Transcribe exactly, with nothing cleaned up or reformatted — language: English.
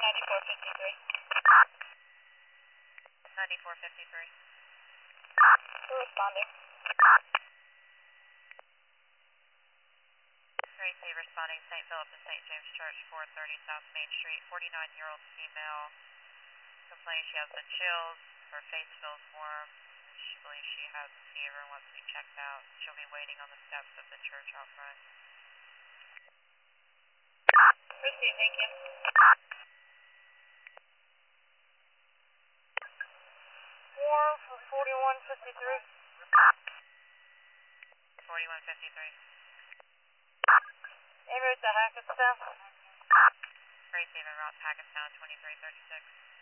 ninety-four fifty-three. ninety-four fifty-three. We're responding. Tracy responding, Saint Philip and Saint James Church, four thirty South Main Street. forty-nine-year-old female complains she has the chills, her face feels warm, she believes she has a fever and wants to be checked out. She'll be waiting on the steps of the church out front. Received, thank you. Warm for forty-one fifty-three. forty-one fifty-three. En route to Hackettstown. Tracy, en route to Hackettstown, twenty-three thirty-six.